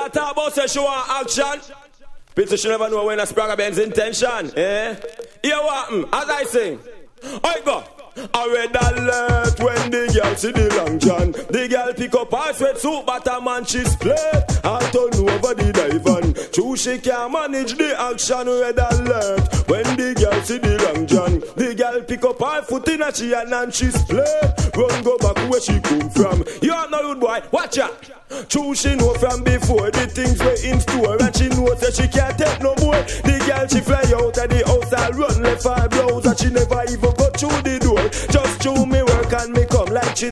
can't talk about say she want action. People should never know when a Spragga Benz intention. Eh? Here what as I sing. I go. A red alert when the girl see the long john. The girl pick up her sweatsuit, but a man she split. I turn over the divan. True she can't manage the action. Red alert when the girl see the long john. The girl pick up her foot in a she and she split. Run go back where she come from. You are no rude boy, watch out. True she know from before the things were in store, and she knows that she can't take no more. The girl she fly out of the house and run left her blouse, and she never even go through the door. Just through me work and me come like she